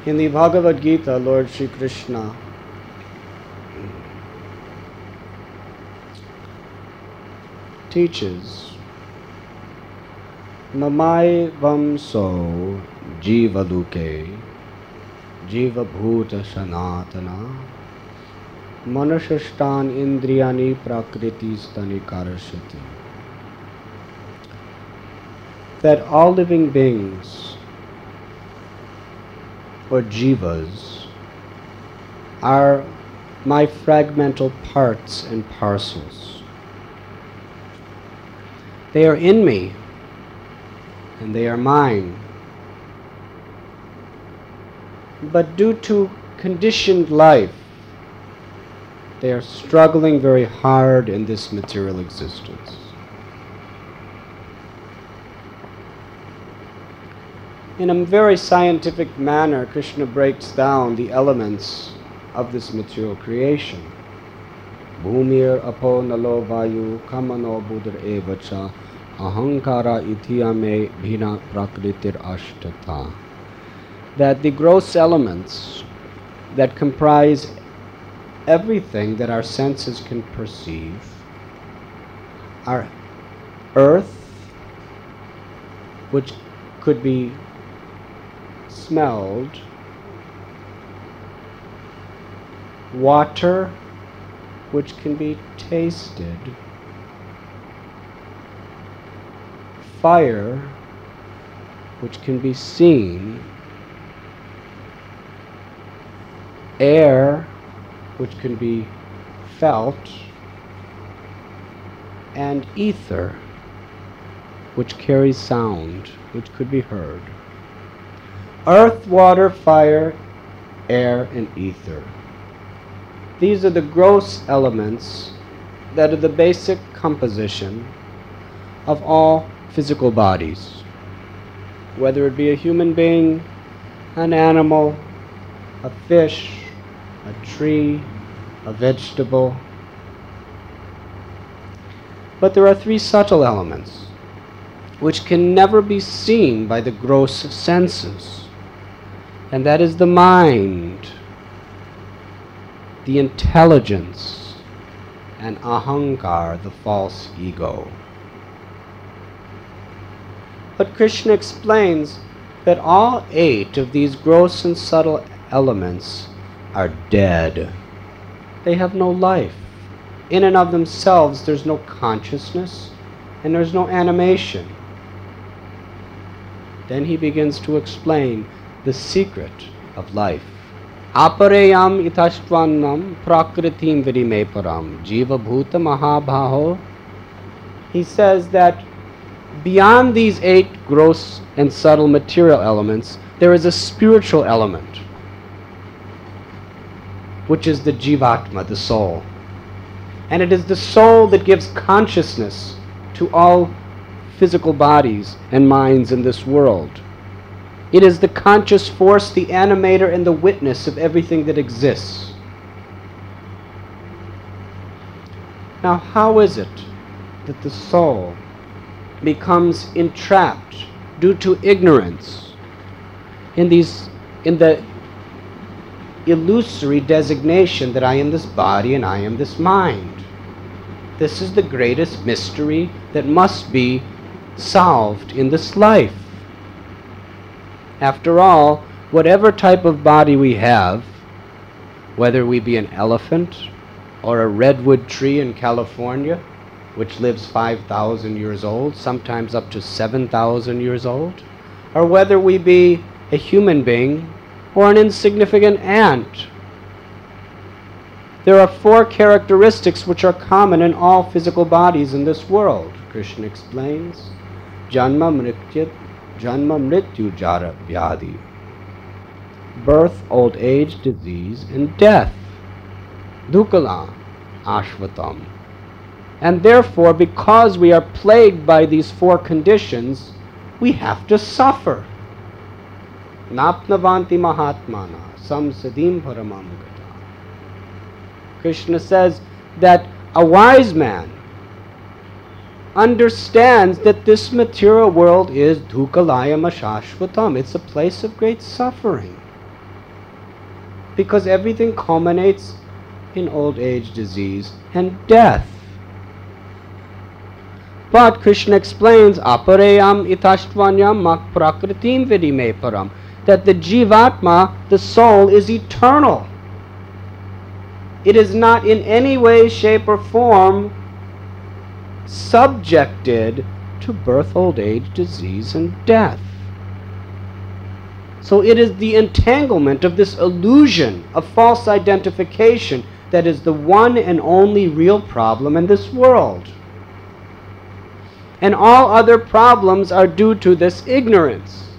In the Bhagavad Gita, Lord Shri Krishna teaches, Mamai vamso jivaluke jiva bhuta sanatana manashastan indriyani prakriti stani karashati. That all living beings, or jivas, are my fragmental parts and parcels. They are in me, and they are mine. But due to conditioned life, they are struggling very hard in this material existence. In a very scientific manner, Krishna breaks down the elements of this material creation. Bhumir apo nalo vayu kamano buddhar evacha ahankara ithiyame bhina prakritir ashtata. That the gross elements that comprise everything that our senses can perceive are earth, which could be smelled, water, which can be tasted, fire, which can be seen, air, which can be felt, and ether, which carries sound, which could be heard. Earth, water, fire, air, and ether. These are the gross elements that are the basic composition of all physical bodies, whether it be a human being, an animal, a fish, a tree, a vegetable. But there are three subtle elements which can never be seen by the gross senses, and that is the mind, the intelligence, and ahankar, the false ego. But Krishna explains that all 8 of these gross and subtle elements are dead. They have no life. In and of themselves, there's no consciousness and there's no animation. Then he begins to explain the secret of life. Apareyam itashtvannam prakritim vidime param jiva bhuta mahabhaho. He says that beyond these 8 gross and subtle material elements, there is a spiritual element, which is the jivatma, the soul. And it is the soul that gives consciousness to all physical bodies and minds in this world. It is the conscious force, the animator, and the witness of everything that exists. Now, how is it that the soul becomes entrapped due to ignorance in the illusory designation that I am this body and I am this mind? This is the greatest mystery that must be solved in this life. After all, whatever type of body we have, whether we be an elephant or a redwood tree in California, which lives 5,000 years old, sometimes up to 7,000 years old, or whether we be a human being or an insignificant ant, there are 4 characteristics which are common in all physical bodies in this world. Krishna explains, Janma mrityu jara vyadi. Birth, old age, disease, and death. Dukala ashvatam. And therefore, because we are plagued by these 4 conditions, we have to suffer. Napnavanti mahatmana samsadim paramam gata. Krishna says that a wise man understands that this material world is dhukalayam ashashvatam. It's a place of great suffering. because everything culminates in old age, disease, and death. But Krishna explains, aparayam itastvanyam mak prakritim vidime param, that the jivatma, the soul, is eternal. It is not in any way, shape, or form subjected to birth, old age, disease, and death. So it is the entanglement of this illusion of false identification that is the one and only real problem in this world. And all other problems are due to this ignorance.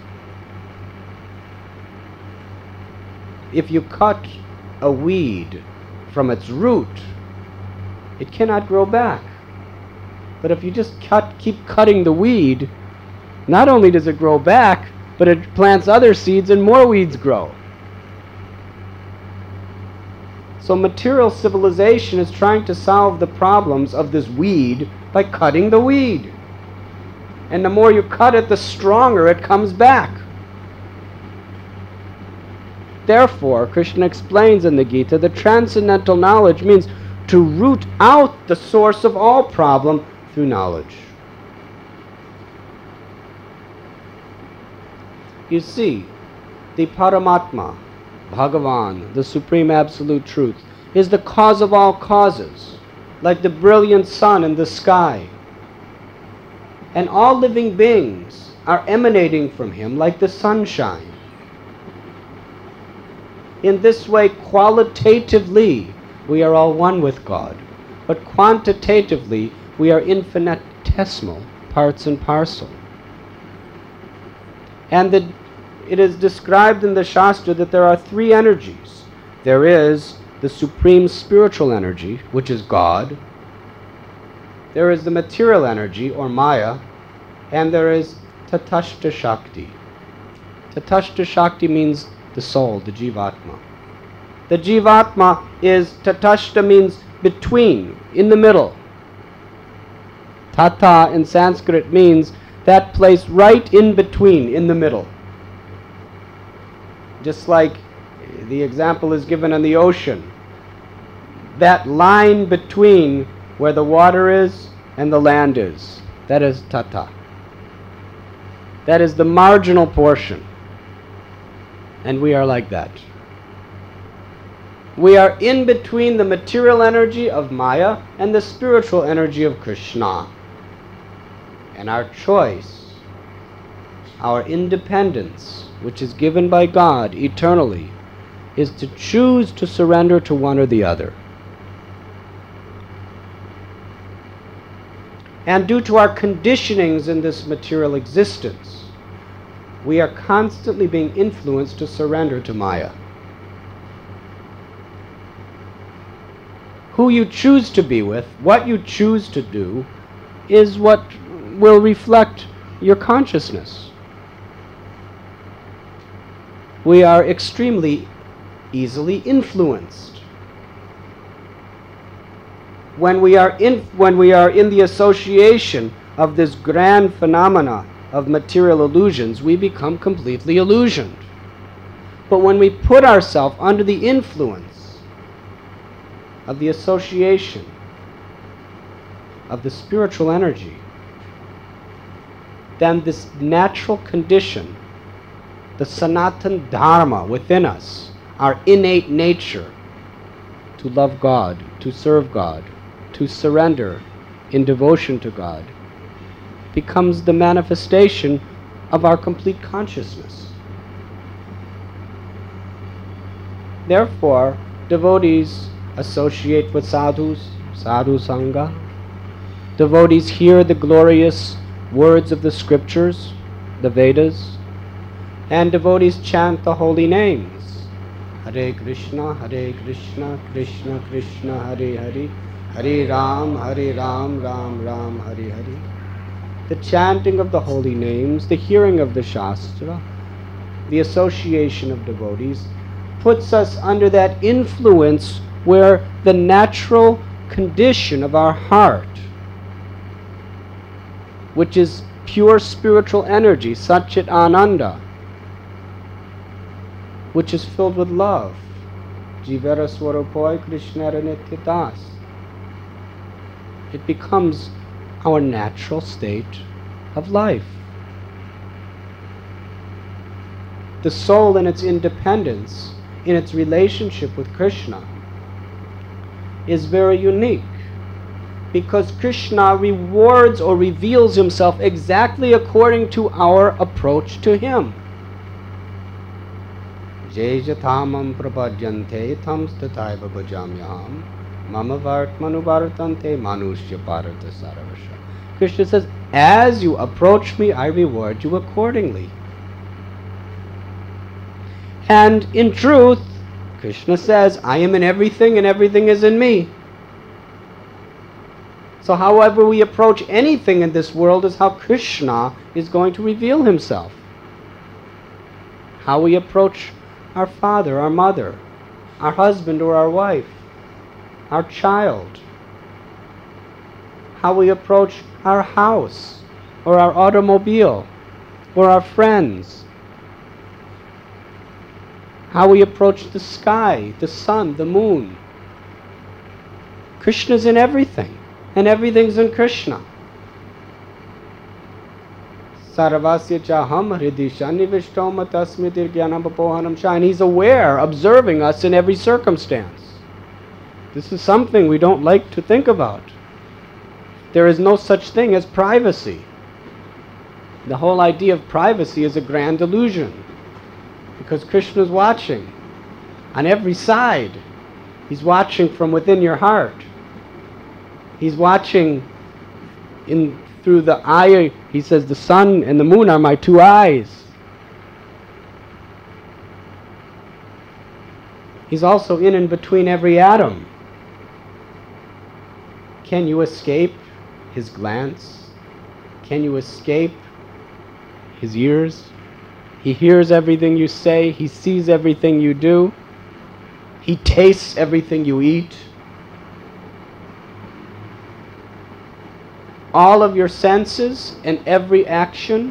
If you cut a weed from its root, it cannot grow back. But if you just keep cutting the weed, not only does it grow back, but it plants other seeds and more weeds grow. So material civilization is trying to solve the problems of this weed by cutting the weed. And the more you cut it, the stronger it comes back. Therefore, Krishna explains in the Gita that transcendental knowledge means to root out the source of all problem through knowledge. You see, the Paramatma, Bhagavan, the Supreme Absolute Truth, is the cause of all causes, like the brilliant sun in the sky. And all living beings are emanating from Him like the sunshine. In this way, qualitatively, we are all one with God, but quantitatively, we are infinitesimal parts and parcel. And it is described in the Shastra that there are three energies. There is the supreme spiritual energy, which is God. There is the material energy, or Maya, and there is Tatashta Shakti. Tatashta Shakti means the soul, the Jivatma. The Jivatma is, Tatashta means between, in the middle. Tata in Sanskrit means that place right in between, in the middle. Just like the example is given in the ocean. That line between where the water is and the land is, that is Tata. That is the marginal portion. And we are like that. We are in between the material energy of Maya and the spiritual energy of Krishna. And our choice, our independence, which is given by God eternally, is to choose to surrender to one or the other. And due to our conditionings in this material existence, we are constantly being influenced to surrender to Maya. Who you choose to be with, what you choose to do, is what will reflect your consciousness. We are extremely easily influenced. When we are in the association of this grand phenomena of material illusions, we become completely illusioned. But when we put ourselves under the influence of the association of the spiritual energy, then this natural condition, the Sanatan Dharma within us, our innate nature to love God, to serve God, to surrender in devotion to God, becomes the manifestation of our complete consciousness. Therefore, devotees associate with sadhus, sadhu sangha. Devotees hear the glorious words of the scriptures, the Vedas, and devotees chant the holy names. Hare Krishna, Krishna Krishna, Hare Hare, Hare Ram, Ram Ram, Hare Hare. The chanting of the holy names, the hearing of the Shastra, the association of devotees puts us under that influence where the natural condition of our heart, which is pure spiritual energy, Satchit Ananda, which is filled with love, Jivara Swarupoi Krishnara Nityadas. It becomes our natural state of life. The soul in its independence, in its relationship with Krishna, is very unique, because Krishna rewards or reveals himself exactly according to our approach to him. Jejathamam prabhadyante tham stataiva bhajamyaham mama vartmanu vartante manushya parata saravasha. Krishna says, as you approach me, I reward you accordingly. And in truth, Krishna says, I am in everything and everything is in me. So however we approach anything in this world is how Krishna is going to reveal himself. How we approach our father, our mother, our husband or our wife, our child. How we approach our house or our automobile or our friends. How we approach the sky, the sun, the moon. Krishna's in everything, and everything's in Krishna. Sarvasya chaham hridisha nivishtom tasmitir jnanam papohanam sha. And he's aware, observing us in every circumstance. This is something we don't like to think about. There is no such thing as privacy. The whole idea of privacy is a grand illusion, because Krishna is watching on every side. He's watching from within your heart. He's watching through the eye. He says, the sun and the moon are my two eyes. He's also in and between every atom. Can you escape his glance? Can you escape his ears? He hears everything you say. He sees everything you do. He tastes everything you eat. All of your senses and every action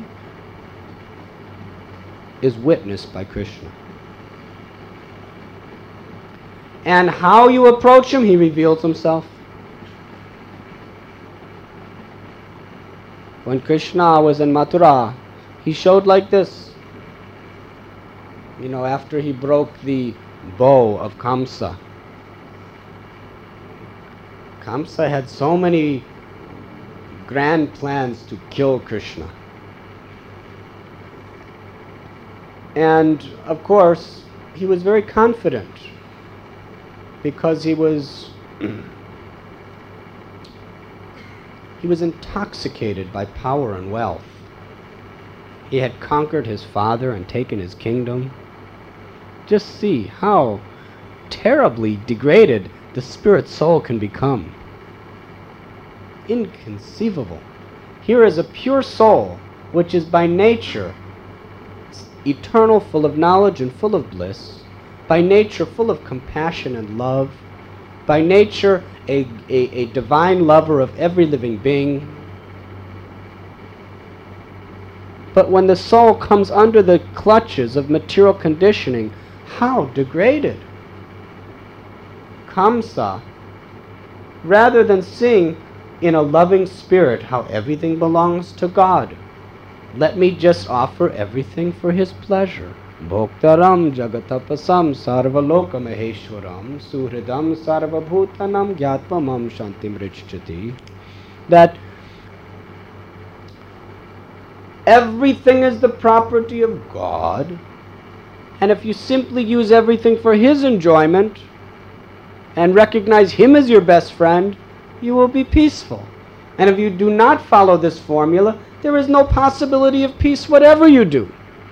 is witnessed by Krishna. And how you approach him, he reveals himself. When Krishna was in Mathura, he showed like this. You know, after he broke the bow of Kamsa. Kamsa had so many grand plans to kill Krishna. And of course, he was very confident, because he was intoxicated by power and wealth. He had conquered his father and taken his kingdom. Just see how terribly degraded the spirit soul can become. Inconceivable. Here is a pure soul, which is by nature eternal, full of knowledge and full of bliss, by nature full of compassion and love, by nature a divine lover of every living being. But when the soul comes under the clutches of material conditioning, how degraded! Kamsa, rather than seeing in a loving spirit how everything belongs to God, let me just offer everything for his pleasure. Bhoktaram jagatapasam sarvaloka maheshwaram suhridam sarvabhutanam gyatpamam shantim richchati. That everything is the property of God, and if you simply use everything for his enjoyment and recognize him as your best friend, you will be peaceful. And if you do not follow this formula, there is no possibility of peace whatever you do.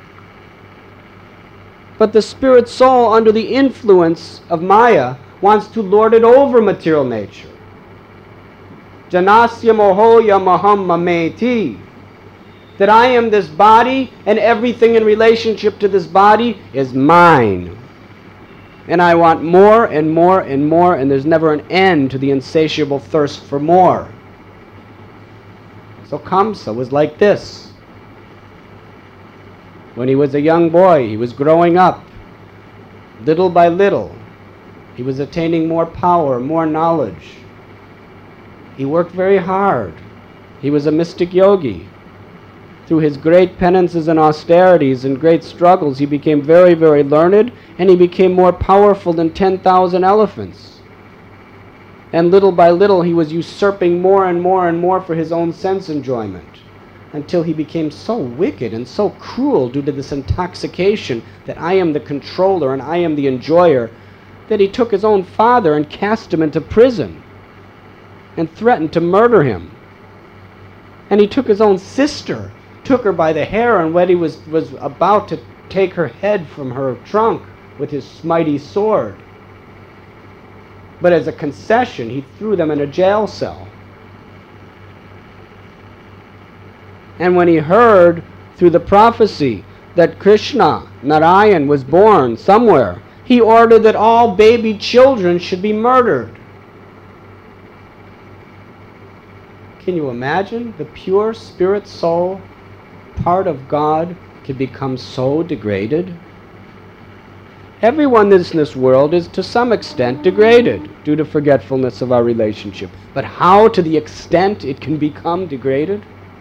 But the spirit soul, under the influence of Maya, wants to lord it over material nature. Janasya mohoya maham mameti. That I am this body, and everything in relationship to this body is mine. And I want more and more and more, and there's never an end to the insatiable thirst for more. So Kamsa was like this. When he was a young boy, he was growing up, little by little. He was attaining more power, more knowledge. He worked very hard. He was a mystic yogi. Through his great penances and austerities and great struggles, he became very, very learned, and he became more powerful than 10,000 elephants. And little by little, he was usurping more and more and more for his own sense enjoyment, until he became so wicked and so cruel due to this intoxication that I am the controller and I am the enjoyer, that he took his own father and cast him into prison and threatened to murder him. And he took his own sister, took her by the hair, and when he was about to take her head from her trunk with his mighty sword. But as a concession, he threw them in a jail cell. And when he heard through the prophecy that Krishna, Narayan, was born somewhere, he ordered that all baby children should be murdered. Can you imagine? The pure spirit soul, part of God, could become so degraded? Everyone in this world is to some extent degraded due to forgetfulness of our relationship. But how, to the extent it can become degraded?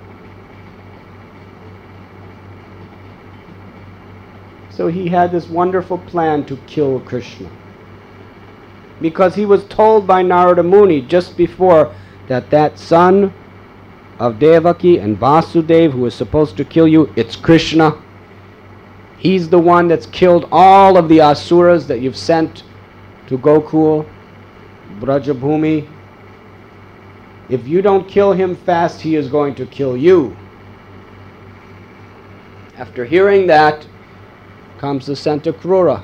So he had this wonderful plan to kill Krishna, because he was told by Narada Muni just before that son of Devaki and Vasudeva who was supposed to kill you, it's Krishna. He's the one that's killed all of the asuras that you've sent to Gokul, Brajabhumi. If you don't kill him fast, he is going to kill you. After hearing that, comes the scent of Akrura.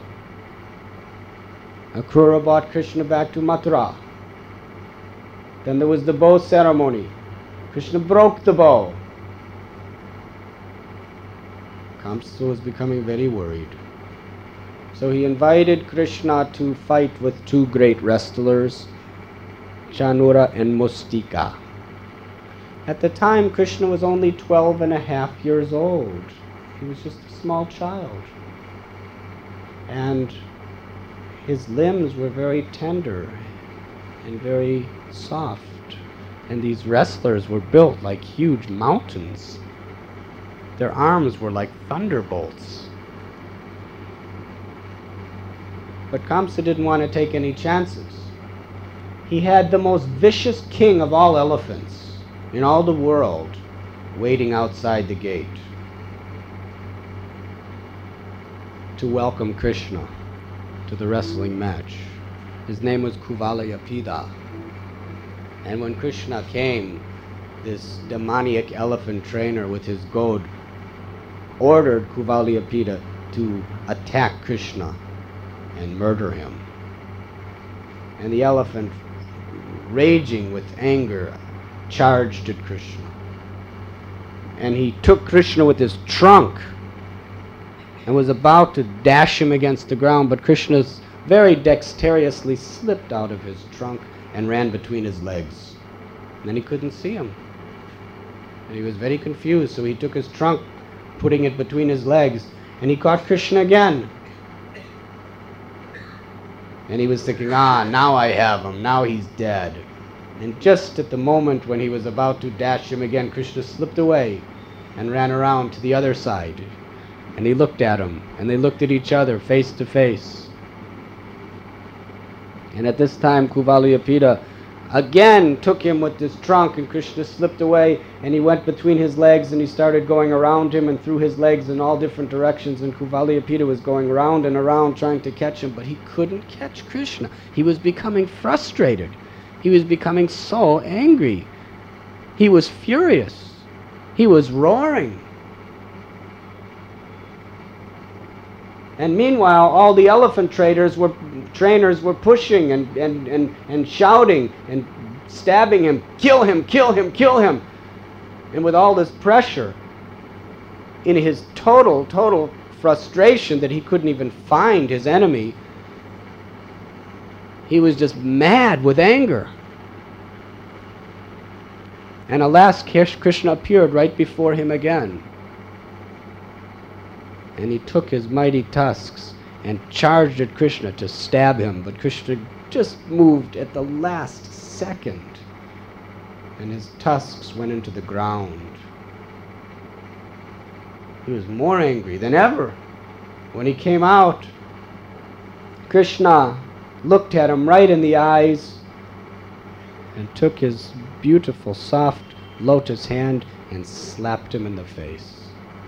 Akrura brought Krishna back to Mathura. Then there was the bow ceremony. Krishna broke the bow. Kamsa was becoming very worried. So he invited Krishna to fight with two great wrestlers, Chanura and Mustika. At the time, Krishna was only 12.5 years old. He was just a small child. And his limbs were very tender and very soft. And these wrestlers were built like huge mountains. Their arms were like thunderbolts. But Kamsa didn't want to take any chances. He had the most vicious king of all elephants in all the world waiting outside the gate to welcome Krishna to the wrestling match. His name was Kuvalayapida. And when Krishna came, this demoniac elephant trainer with his goad ordered Kuvalayapida to attack Krishna and murder him. And the elephant, raging with anger, charged at Krishna. And he took Krishna with his trunk and was about to dash him against the ground, but Krishna very dexterously slipped out of his trunk and ran between his legs. And then he couldn't see him. And he was very confused, so he took his trunk, putting it between his legs, and he caught Krishna again. And he was thinking, now I have him, now he's dead. And just at the moment when he was about to dash him again, Krishna slipped away and ran around to the other side. And he looked at him, and they looked at each other face to face. And at this time, Kuvalayapida again took him with his trunk, and Krishna slipped away, and he went between his legs, and he started going around him and through his legs in all different directions, and Kuvalayapida was going around and around trying to catch him, but he couldn't catch Krishna. He was becoming frustrated. He was becoming so angry. He was furious. He was roaring. And meanwhile, all the elephant trainers were pushing and shouting and stabbing him, kill him, kill him, kill him. And with all this pressure, in his total frustration that he couldn't even find his enemy, he was just mad with anger. And alas, Krishna appeared right before him again. And he took his mighty tusks and charged at Krishna to stab him, but Krishna just moved at the last second, and his tusks went into the ground. He was more angry than ever. When he came out, Krishna looked at him right in the eyes and took his beautiful, soft lotus hand and slapped him in the face,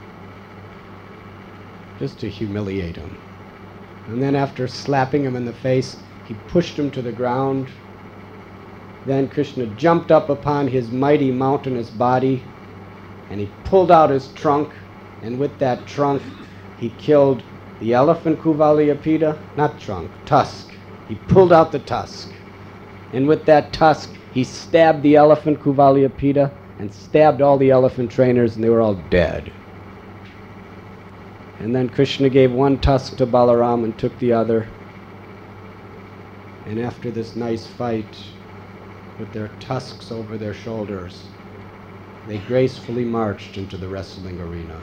just to humiliate him. And then after slapping him in the face, he pushed him to the ground. Then Krishna jumped up upon his mighty mountainous body, and he pulled out his trunk, and with that trunk he killed the elephant Kuvaliyapita, not trunk, tusk. He pulled out the tusk, and with that tusk he stabbed the elephant Kuvaliyapita and stabbed all the elephant trainers, and they were all dead. And then Krishna gave one tusk to Balaram and took the other. And after this nice fight, with their tusks over their shoulders, they gracefully marched into the wrestling arena,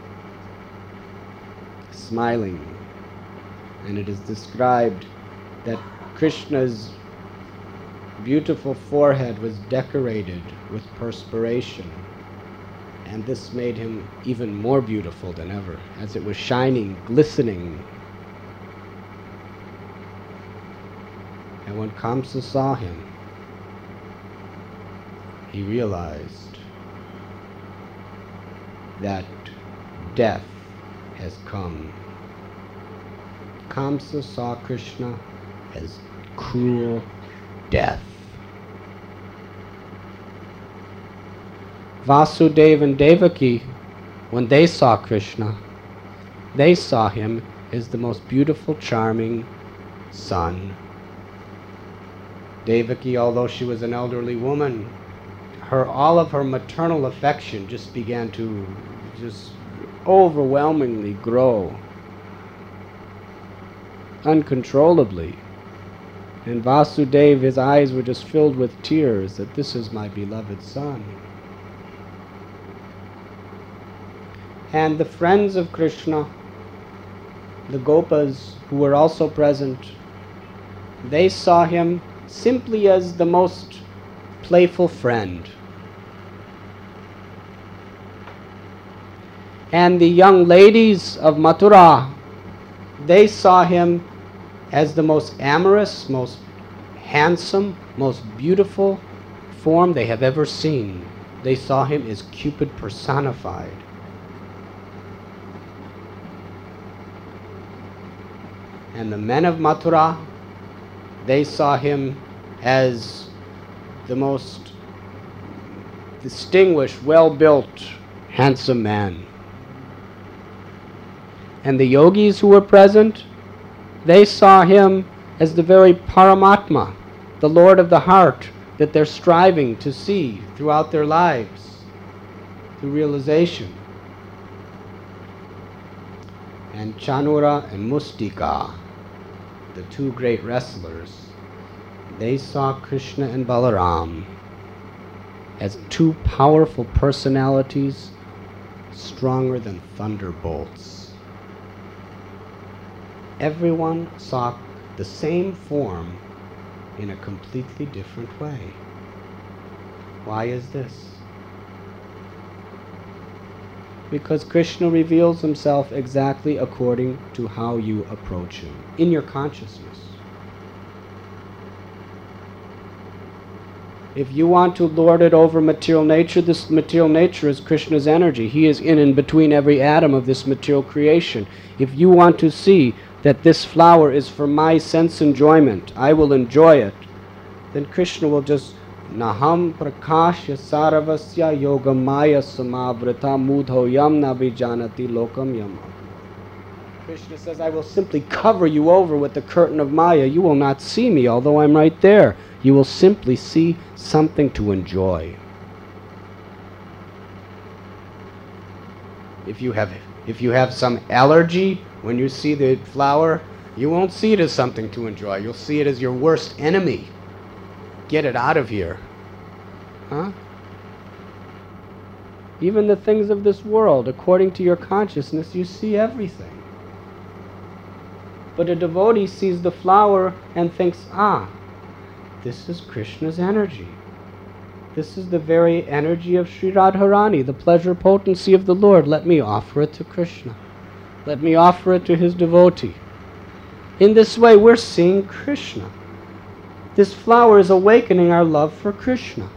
smiling. And it is described that Krishna's beautiful forehead was decorated with perspiration, and this made him even more beautiful than ever, as it was shining, glistening. And when Kamsa saw him, he realized that death has come. Kamsa saw Krishna as cruel death. Vasudeva and Devaki, when they saw Krishna, they saw him as the most beautiful, charming son. Devaki, although she was an elderly woman, all of her maternal affection just began to overwhelmingly grow, uncontrollably. And Vasudeva, his eyes were just filled with tears that this is my beloved son. And the friends of Krishna, the Gopas who were also present, they saw him simply as the most playful friend. And the young ladies of Mathura, they saw him as the most amorous, most handsome, most beautiful form they have ever seen. They saw him as Cupid personified. And the men of Mathura, they saw him as the most distinguished, well-built, handsome man. And the yogis who were present, they saw him as the very Paramatma, the Lord of the heart, that they're striving to see throughout their lives, through realization. And Chanura and Mustika, the two great wrestlers, they saw Krishna and Balaram as two powerful personalities, stronger than thunderbolts. Everyone saw the same form in a completely different way. Why is this? Because Krishna reveals himself exactly according to how you approach him, in your consciousness. If you want to lord it over material nature, this material nature is Krishna's energy. He is in and between every atom of this material creation. If you want to see that this flower is for my sense enjoyment, I will enjoy it, then Krishna will just Naham prakashya saravasya yogamaya samavrata mudho yam nabijanati lokam yama. Krishna says, I will simply cover you over with the curtain of Maya. You will not see me, although I'm right there. You will simply see something to enjoy. If you have some allergy when you see the flower, you won't see it as something to enjoy. You'll see it as your worst enemy. Get it out of here. Huh? Even the things of this world, according to your consciousness, you see everything. But a devotee sees the flower and thinks, ah, this is Krishna's energy. This is the very energy of Sri Radharani, the pleasure potency of the Lord. Let me offer it to Krishna. Let me offer it to his devotee. In this way, we're seeing Krishna. This flower is awakening our love for Krishna.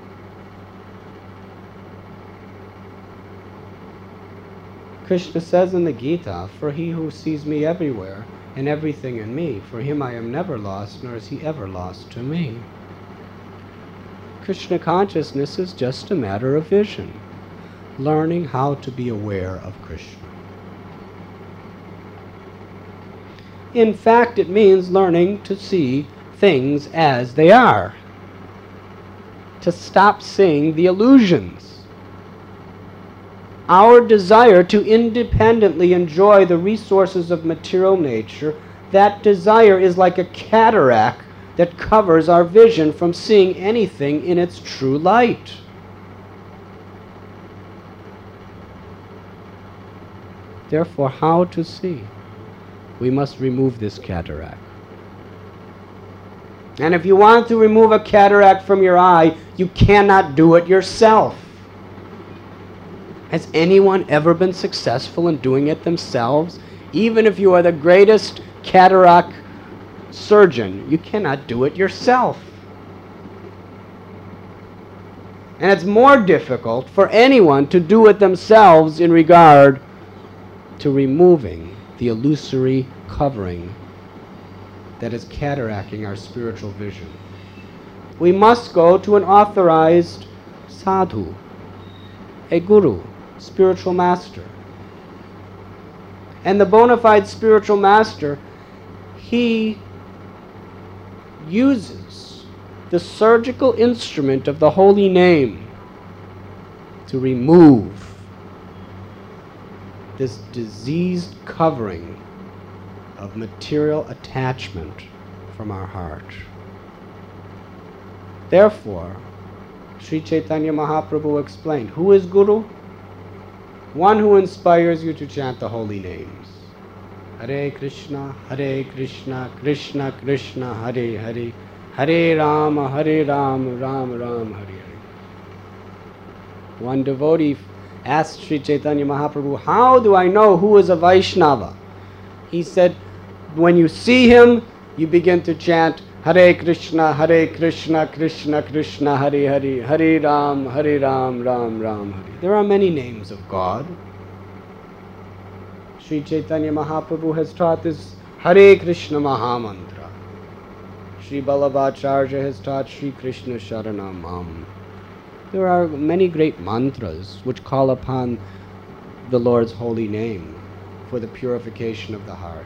Krishna says in the Gita, for he who sees me everywhere and everything in me, for him I am never lost, nor is he ever lost to me. Krishna consciousness is just a matter of vision, learning how to be aware of Krishna. In fact, it means learning to see things as they are, to stop seeing the illusions. Our desire to independently enjoy the resources of material nature, that desire is like a cataract that covers our vision from seeing anything in its true light. Therefore, how to see? We must remove this cataract. And if you want to remove a cataract from your eye, you cannot do it yourself. Has anyone ever been successful in doing it themselves? Even if you are the greatest cataract surgeon, you cannot do it yourself. And it's more difficult for anyone to do it themselves in regard to removing the illusory covering that is cataracting our spiritual vision. We must go to an authorized sadhu, a guru, spiritual master. And the bona fide spiritual master, he uses the surgical instrument of the holy name to remove this diseased covering of material attachment from our heart. Therefore, Sri Chaitanya Mahaprabhu explained, who is Guru? One who inspires you to chant the holy names. Hare Krishna, Krishna Krishna, Hare Hare, Hare Rama, Rama Rama, Hare Hare. One devotee asked Sri Chaitanya Mahaprabhu, how do I know who is a Vaishnava? He said, when you see him, you begin to chant Hare Krishna, Krishna Krishna, Hare Hare, Hare Ram, Ram Ram, Hare. There are many names of God. Sri Chaitanya Mahaprabhu has taught this Hare Krishna Mahamantra. Sri Ballabhacharya has taught Sri Krishna Sharanam. There are many great mantras which call upon the Lord's holy name for the purification of the heart.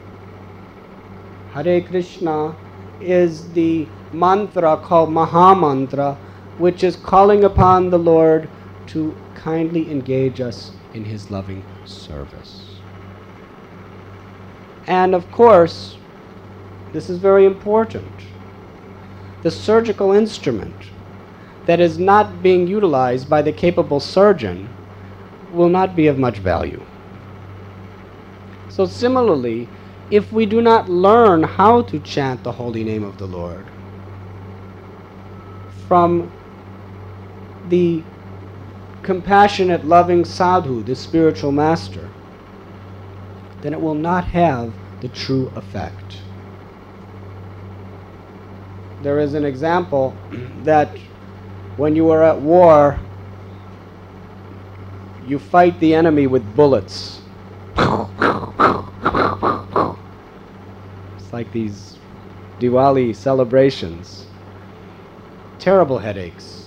Hare Krishna is the mantra called Mahamantra, which is calling upon the Lord to kindly engage us in his loving service. And of course, this is very important. The surgical instrument that is not being utilized by the capable surgeon will not be of much value. So similarly, if we do not learn how to chant the holy name of the Lord from the compassionate, loving sadhu, the spiritual master, then it will not have the true effect. There is an example that when you are at war, you fight the enemy with bullets. It's like these Diwali celebrations. Terrible headaches.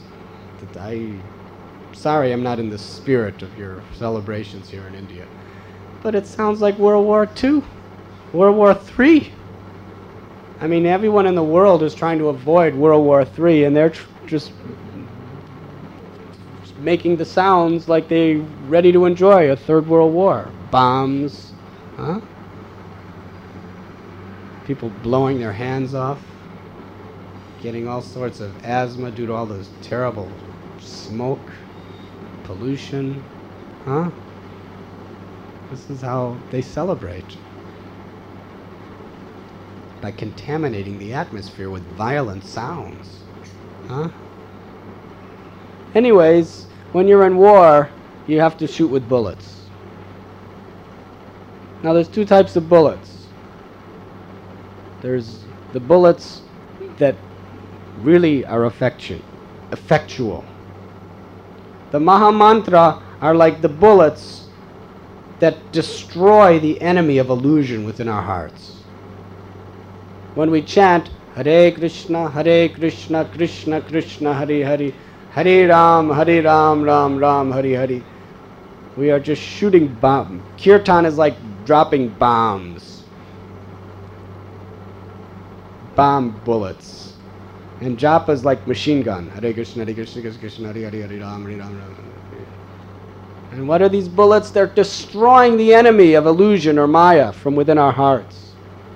Sorry I'm not in the spirit of your celebrations here in India. But it sounds like World War II, World War III. I mean, everyone in the world is trying to avoid World War III, and they're just making the sounds like they're ready to enjoy a third world war. Bombs, huh? People blowing their hands off, getting all sorts of asthma due to all this terrible smoke, pollution, huh? This is how they celebrate. by contaminating the atmosphere with violent sounds. Huh? Anyways, when you're in war, you have to shoot with bullets. Now there's two types of bullets. There's the bullets that really are effectual. The Maha Mantra are like the bullets that destroy the enemy of illusion within our hearts. When we chant Hare Krishna, Krishna Krishna, Hare Hare, Hare Ram, Ram Ram, Hare Hare, we are just shooting bombs. Kirtan is like dropping bombs. Bomb bullets. And japa is like machine gun. Hare Krishna, Krishna Krishna, Hare Hare, Hare Ram, Ram. And what are these bullets? They're destroying the enemy of illusion or maya from within our hearts.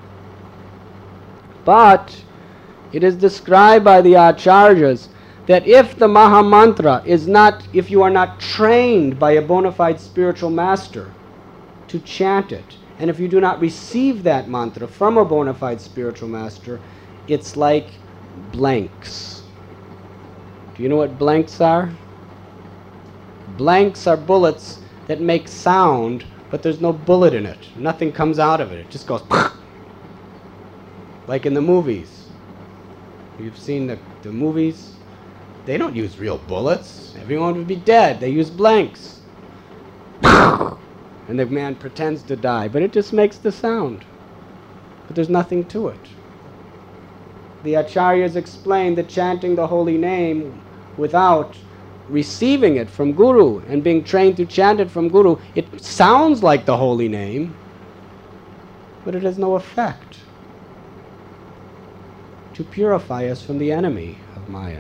But it is described by the Acharyas that if the Maha Mantra is not, if you are not trained by a bona fide spiritual master to chant it, and if you do not receive that mantra from a bona fide spiritual master, it's like blanks. Do you know what blanks are? Blanks are bullets that make sound, but there's no bullet in it. Nothing comes out of it. It just goes like in the movies. You've seen the movies. They don't use real bullets. Everyone would be dead. They use blanks. And the man pretends to die, but it just makes the sound. But there's nothing to it. The Acharyas explain that chanting the holy name without receiving it from Guru and being trained to chant it from Guru, it sounds like the holy name, but it has no effect to purify us from the enemy of Maya.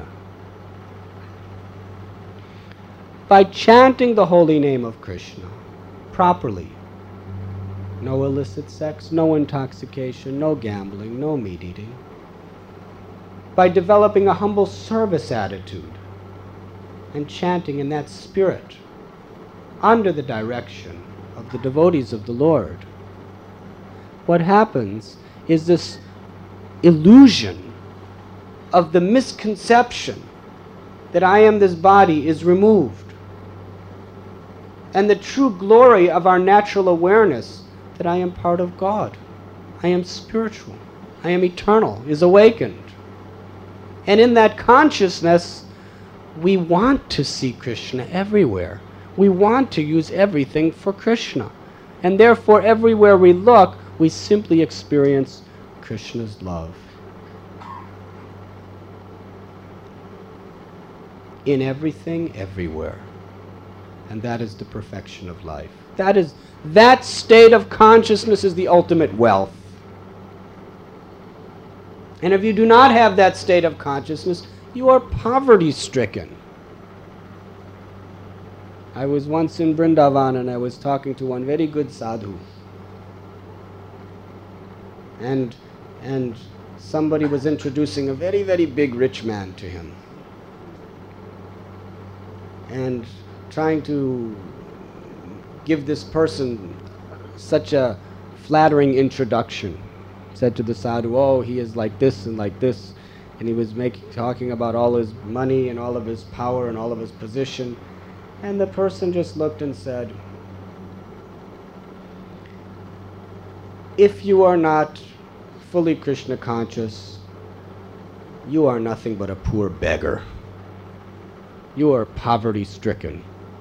By chanting the holy name of Krishna properly, no illicit sex, no intoxication, no gambling, no meat eating, by developing a humble service attitude and chanting in that spirit under the direction of the devotees of the Lord, what happens is this illusion of the misconception that I am this body is removed. And the true glory of our natural awareness that I am part of God, I am spiritual, I am eternal, is awakened. And in that consciousness, we want to see Krishna everywhere. We want to use everything for Krishna. And therefore, everywhere we look, we simply experience Krishna's love. In everything, everywhere. And that is the perfection of life. That state of consciousness is the ultimate wealth. And if you do not have that state of consciousness, you are poverty-stricken. I was once in Vrindavan and I was talking to one very good sadhu. And somebody was introducing a very, very big rich man to him. And trying to give this person such a flattering introduction. Said to the sadhu, oh, he is like this and like this. And he was talking about all his money and all of his power and all of his position. And the person just looked and said, if you are not fully Krishna conscious, you are nothing but a poor beggar. You are poverty-stricken.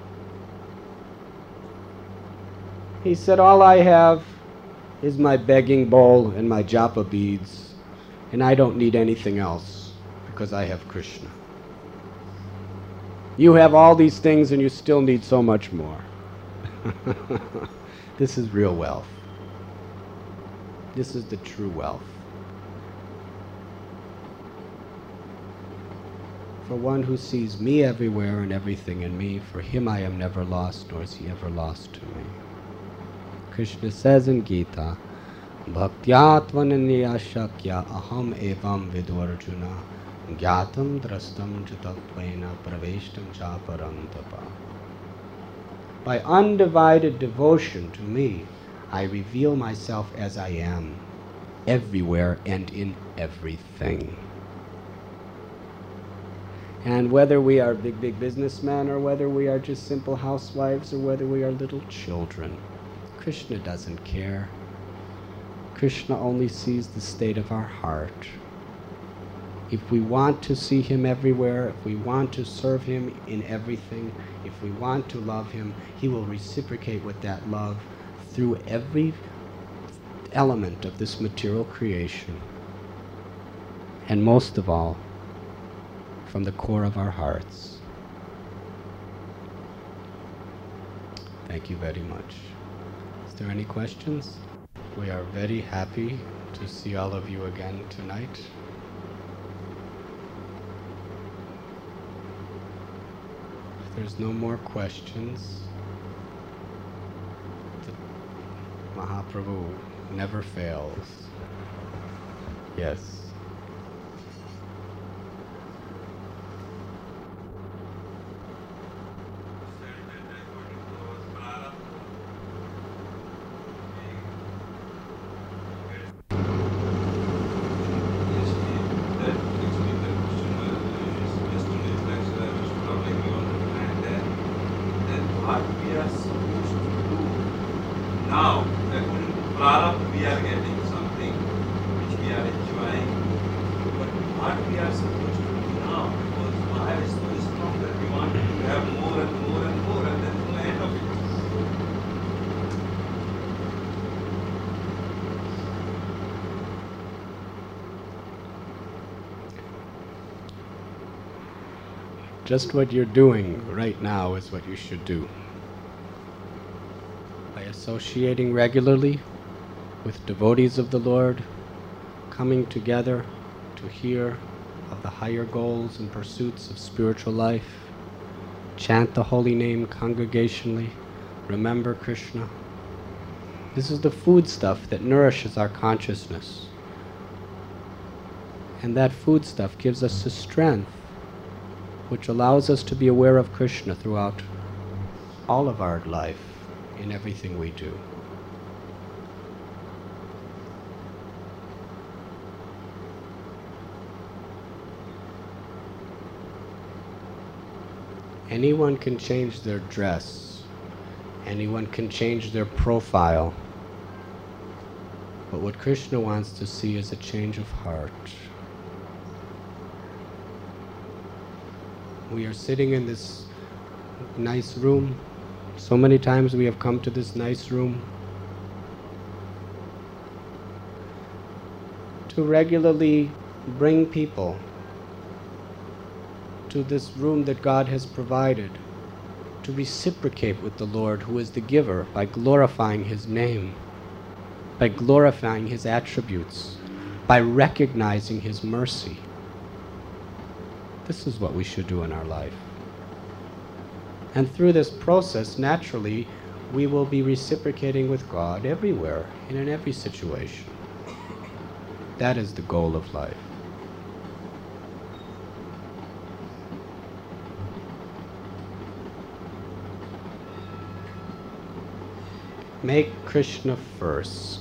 He said, all I have is my begging bowl and my japa beads, and I don't need anything else because I have Krishna. You have all these things and you still need so much more. This is real wealth. This is the true wealth. For one who sees me everywhere and everything in me, for him I am never lost, nor is he ever lost to me. Krishna says in Gita, Bhaktyatvana shakya aham evam vidvarjuna gyatam drastam chitattvena praveshtam cha parantapa. By undivided devotion to me, I reveal myself as I am. everywhere and in everything. And whether we are big businessmen, or whether we are just simple housewives, or whether we are little children, Krishna doesn't care. Krishna only sees the state of our heart. If we want to see him everywhere, if we want to serve him in everything, if we want to love him, he will reciprocate with that love through every element of this material creation. And most of all, from the core of our hearts. Thank you very much. Is there any questions? We are very happy to see all of you again tonight. If there's no more questions, the Mahaprabhu never fails. Yes. Just what you're doing right now is what you should do. By associating regularly with devotees of the Lord, coming together to hear of the higher goals and pursuits of spiritual life, chant the holy name congregationally, remember Krishna. This is the food stuff that nourishes our consciousness. And that food stuff gives us the strength which allows us to be aware of Krishna throughout all of our life, in everything we do. Anyone can change their dress, anyone can change their profile, but what Krishna wants to see is a change of heart. We are sitting in this nice room. So many times we have come to this nice room to regularly bring people to this room that God has provided, to reciprocate with the Lord who is the giver by glorifying his name, by glorifying his attributes, by recognizing his mercy. This is what we should do in our life. And through this process, naturally, we will be reciprocating with God everywhere and in every situation. That is the goal of life. Make Krishna first.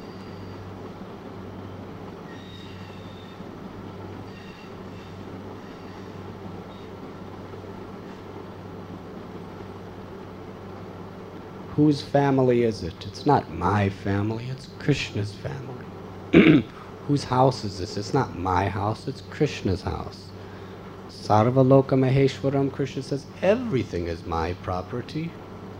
Whose family is it? It's not my family, it's Krishna's family. Whose house is this? It's not my house, it's Krishna's house. Sarvaloka Maheshwaram, Krishna says, everything is my property.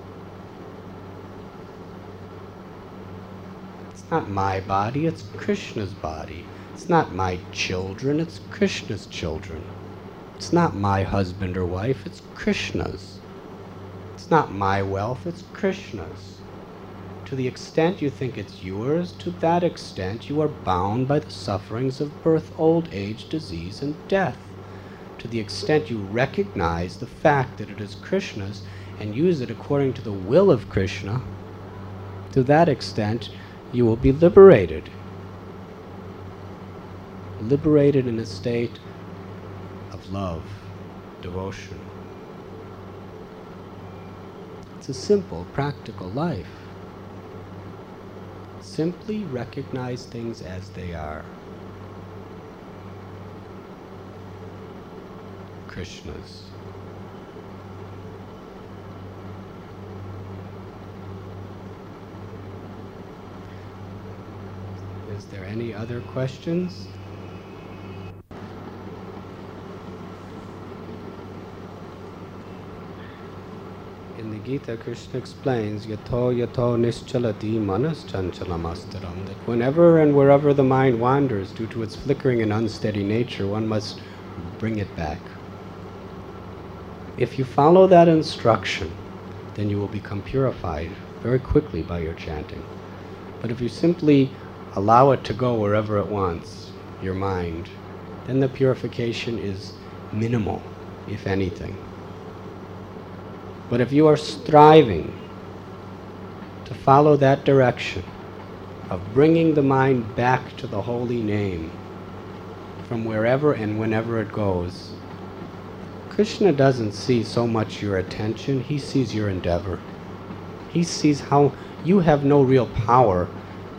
It's not my body, it's Krishna's body. It's not my children, it's Krishna's children. It's not my husband or wife, it's Krishna's. It's not my wealth, it's Krishna's. To the extent you think it's yours, to that extent you are bound by the sufferings of birth, old age, disease, and death. To the extent you recognize the fact that it is Krishna's and use it according to the will of Krishna, to that extent you will be liberated. Liberated in a state of love, devotion. It's a simple, practical life. simply recognize things as they are. Krishna's. Is there any other questions? In the Gita, Krishna explains, Yato yato nischalati manas chanchalamasttaram, that whenever and wherever the mind wanders due to its flickering and unsteady nature, one must bring it back. If you follow that instruction, then you will become purified very quickly by your chanting. But if you simply allow it to go wherever it wants, your mind, then the purification is minimal, if anything. But if you are striving to follow that direction of bringing the mind back to the holy name from wherever and whenever it goes, Krishna doesn't see so much your attention, he sees your endeavor. He sees how you have no real power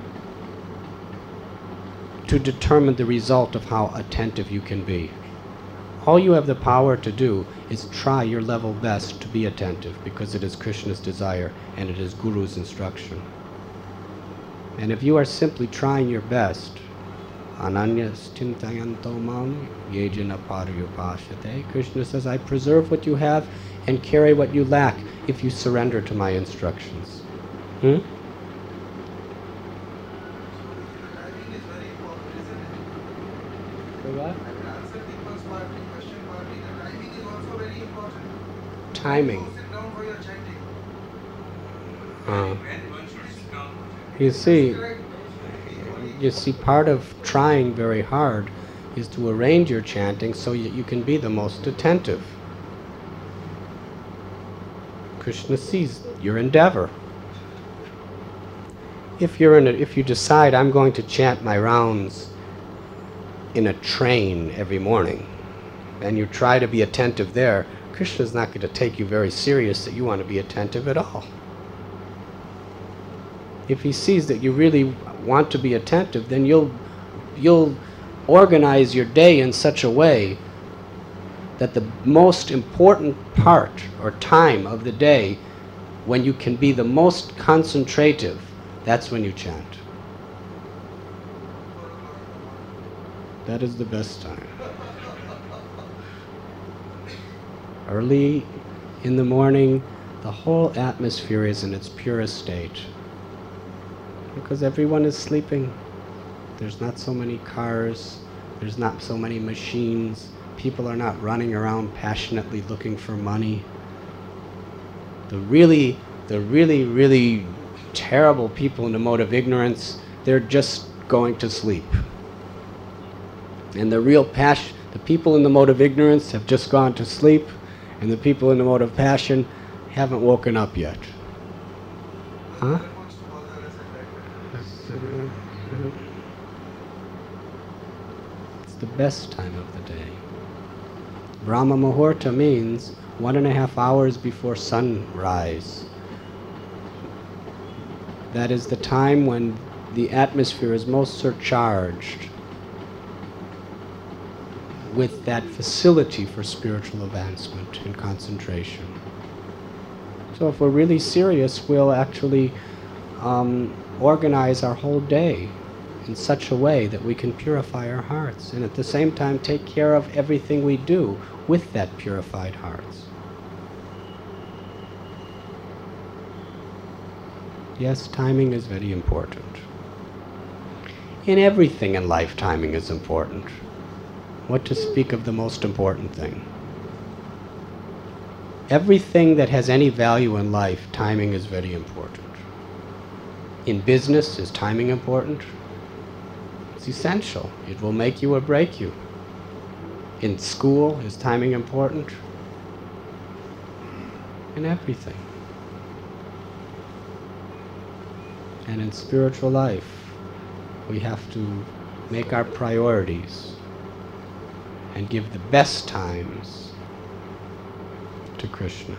to determine the result of how attentive you can be. All you have the power to do is try your level best to be attentive, because it is Krishna's desire and it is Guru's instruction. And if you are simply trying your best, Ananyas Chintayanto Mam Yejana Parayupashate, Krishna says, I preserve what you have and carry what you lack if you surrender to my instructions. Timing is very important, isn't it? For what? I will answer the first part, the question partly. The timing is also very important. Timing. Don't sit down for your chanting. When one should sit down. You see, part of trying very hard is to arrange your chanting so you can be the most attentive. Krishna sees your endeavor. If you decide, I'm going to chant my rounds in a train every morning, and you try to be attentive there, Krishna's not going to take you very serious that you want to be attentive at all. If he sees that you really want to be attentive, then you'll organize your day in such a way that the most important part or time of the day, when you can be the most concentrative, that's when you chant. That is the best time. Early in the morning, the whole atmosphere is in its purest state, because everyone is sleeping. There's not so many cars, there's not so many machines, people are not running around passionately looking for money. The really terrible people in the mode of ignorance, they're just going to sleep. And the people in the mode of ignorance have just gone to sleep, and the people in the mode of passion haven't woken up yet. Huh? It's the best time of the day. Brahma Muhurta means 1.5 hours before sunrise. That is the time when the atmosphere is most surcharged with that facility for spiritual advancement and concentration. So if we're really serious, we'll actually organize our whole day in such a way that we can purify our hearts, and at the same time take care of everything we do with that purified hearts. Yes, timing is very important. In everything in life, timing is important. What to speak of the most important thing? Everything that has any value in life, timing is very important. In business, is timing important? It's essential. It will make you or break you. In school, is timing important? In everything. And in spiritual life, we have to make our priorities and give the best times to Krishna.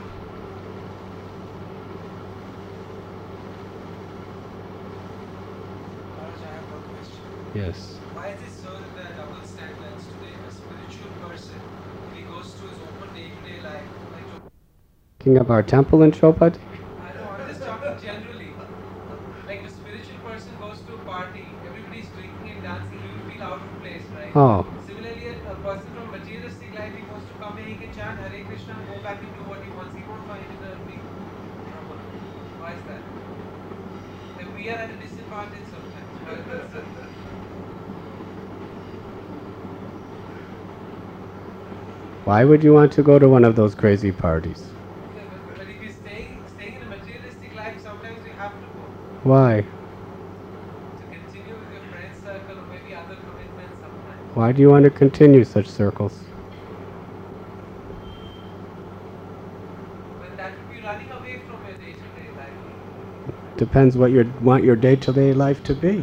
Yes. Why is it so that there are double standards today? A spiritual person, if he goes to his open day-to-day life, like King of our temple in Chopati? I know, I'm just talking generally. Like a spiritual person goes to a party, everybody's drinking and dancing, he will feel out of place, right? Oh. Similarly, a person from materialistic life, he wants to come here, he can chant Hare Krishna and go back and do what he wants. He won't find it a big trouble. Why is that? Like we are at a disadvantage sometimes. Why would you want to go to one of those crazy parties? But if you're staying in a materialistic life, sometimes you have to go Why? to continue with your friend circle or maybe other commitments sometimes. Why do you want to continue such circles? But that would be running away from your day-to-day life. Depends what you want your day-to-day life to be.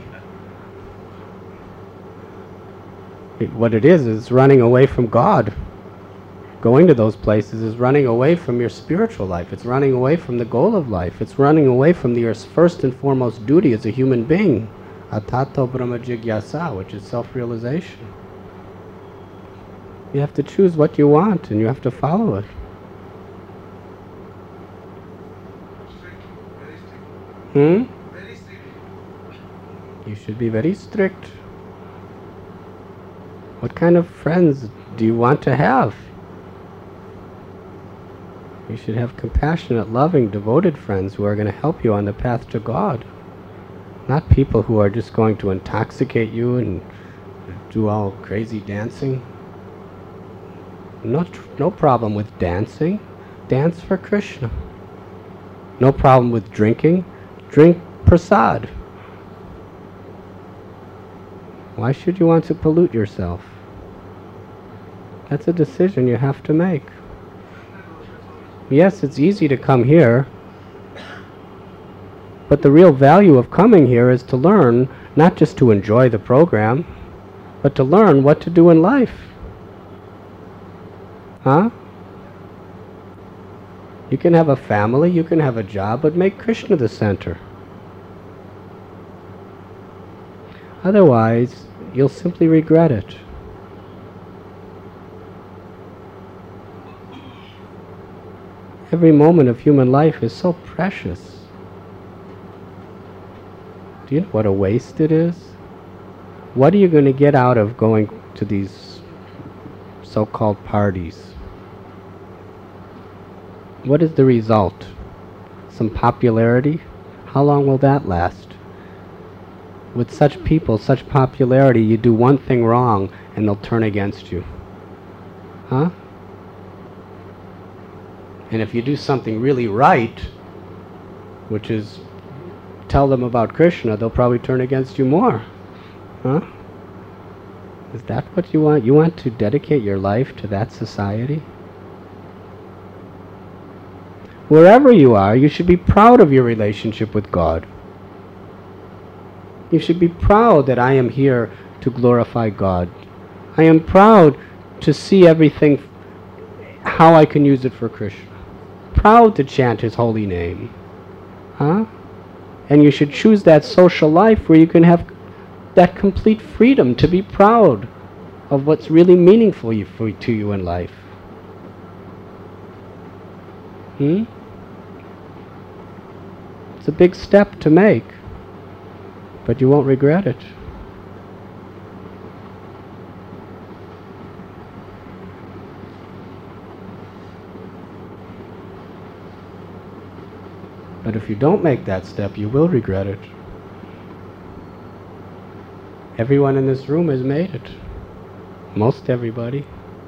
What it is running away from God. Going to those places is running away from your spiritual life. It's running away from the goal of life. It's running away from your first and foremost duty as a human being. Atato Brahma Jigyasa, which is self-realization. You have to choose what you want and you have to follow it. Strict, very strict. Very strict. You should be very strict. What kind of friends do you want to have? You should have compassionate, loving, devoted friends who are going to help you on the path to God. Not people who are just going to intoxicate you and do all crazy dancing. No problem with dancing. Dance for Krishna. No problem with drinking. Drink prasad. Why should you want to pollute yourself? That's a decision you have to make. Yes, it's easy to come here, but the real value of coming here is to learn, not just to enjoy the program, but to learn what to do in life. Huh? You can have a family, you can have a job, but make Krishna the center. Otherwise, you'll simply regret it. Every moment of human life is so precious. Do you know what a waste it is? What are you going to get out of going to these so-called parties? What is the result? Some popularity? How long will that last? With such people, such popularity, you do one thing wrong and they'll turn against you. Huh? And if you do something really right, which is tell them about Krishna, they'll probably turn against you more. Huh? Is that what you want? You want to dedicate your life to that society? Wherever you are, you should be proud of your relationship with God. You should be proud that I am here to glorify God. I am proud to see everything, how I can use it for Krishna. Proud to chant His holy name. Huh? And you should choose that social life where you can have that complete freedom to be proud of what's really meaningful to you in life. It's a big step to make, but you won't regret it. But if you don't make that step, you will regret it. Everyone in this room has made it. Most everybody.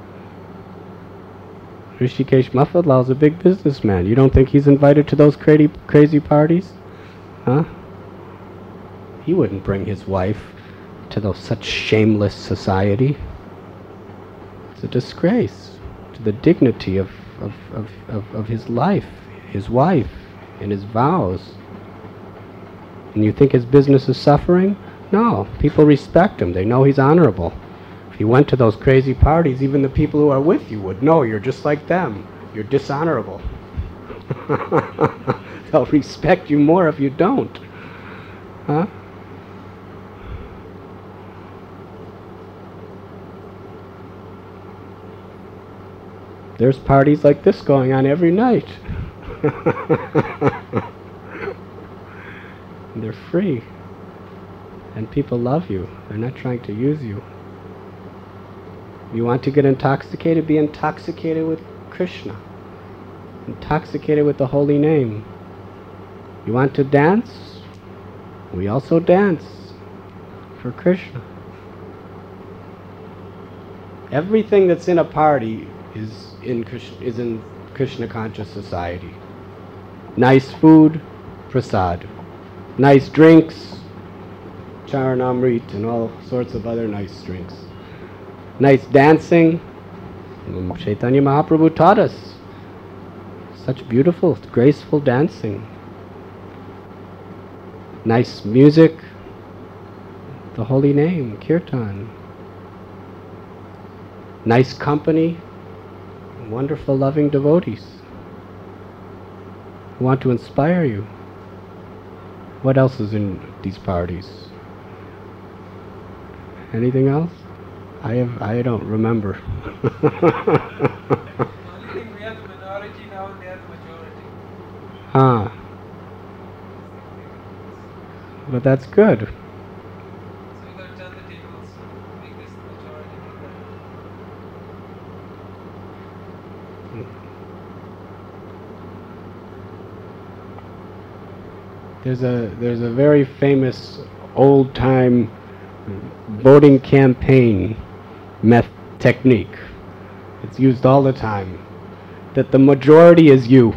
Rishikesh Muffadlal is a big businessman. You don't think he's invited to those crazy parties? Huh? He wouldn't bring his wife to such shameless society. It's a disgrace to the dignity of his life, his wife, and his vows. And you think his business is suffering? No, people respect him. They know he's honorable. If he went to those crazy parties, even the people who are with you would know you're just like them. You're dishonorable. They'll respect you more if you don't. Huh? There's parties like this going on every night. They're free. And people love you. They're not trying to use you. You want to get intoxicated? Be intoxicated with Krishna. Intoxicated with the holy name. You want to dance? We also dance for Krishna. Everything that's in a party is in Krishna conscious society. Nice food, prasad. Nice drinks, charanamrit and all sorts of other nice drinks. Nice dancing. Chaitanya Mahaprabhu taught us such beautiful, graceful dancing. Nice music, the holy name, kirtan. Nice company, wonderful loving devotees who want to inspire you. What else is in these parties? Anything else? I don't remember. Only thing, we are the minority now and they are the majority. Ah. But that's good. So we got to turn the tables, make this the majority. There's a very famous old-time voting campaign technique. It's used all the time. That the majority is you.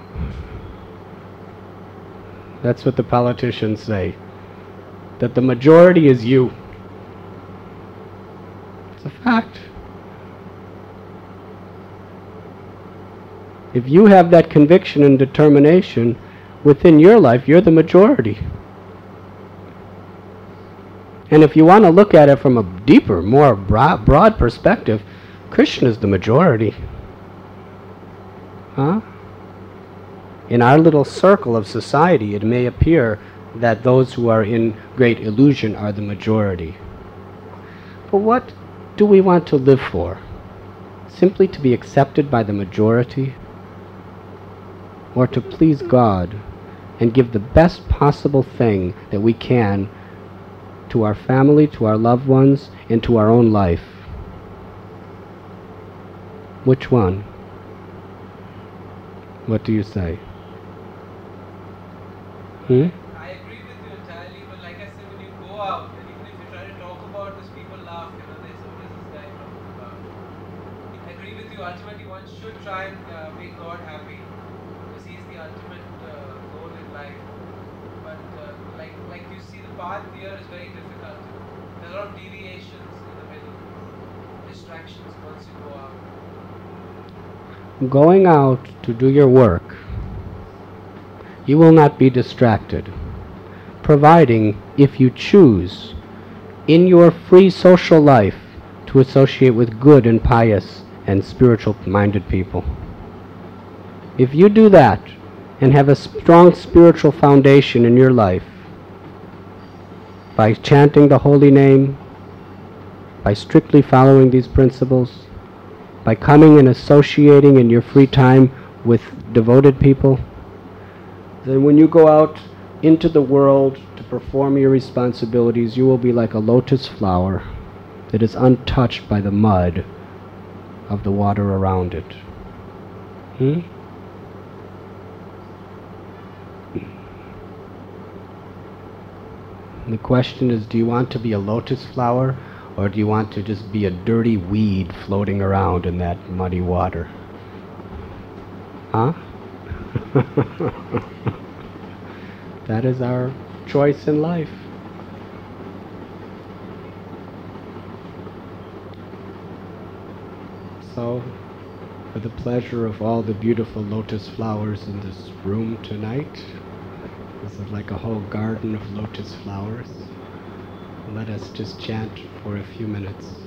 That's what the politicians say. That the majority is you. It's a fact. If you have that conviction and determination within your life, you're the majority. And if you want to look at it from a deeper, more broad perspective, Krishna is the majority. Huh? In our little circle of society, it may appear that those who are in great illusion are the majority. But what do we want to live for? Simply to be accepted by the majority? Or to please God and give the best possible thing that we can to our family, to our loved ones, and to our own life? Which one? What do you say? I agree with you entirely, but like I said, when you go out, and even if you try to talk about this, people laugh, there's always this guy talking about. I agree with you, ultimately one should try and make God happy, because he's the ultimate goal in life. But like you see, the path here is very difficult. There's a lot of deviations in the middle, distractions once you go out. Going out to do your work, you will not be distracted, providing if you choose in your free social life to associate with good and pious and spiritual-minded people. If you do that and have a strong spiritual foundation in your life, by chanting the holy name, by strictly following these principles, by coming and associating in your free time with devoted people, then when you go out into the world to perform your responsibilities, you will be like a lotus flower that is untouched by the mud of the water around it. The question is, do you want to be a lotus flower, or do you want to just be a dirty weed floating around in that muddy water? Huh? That is our choice in life. So, for the pleasure of all the beautiful lotus flowers in this room tonight, this is like a whole garden of lotus flowers. Let us just chant for a few minutes.